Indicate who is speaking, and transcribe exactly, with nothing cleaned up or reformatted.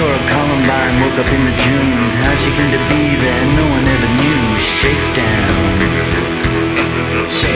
Speaker 1: Laura Columbine woke up in the dunes. How she came to be there, no one ever knew. Shakedown.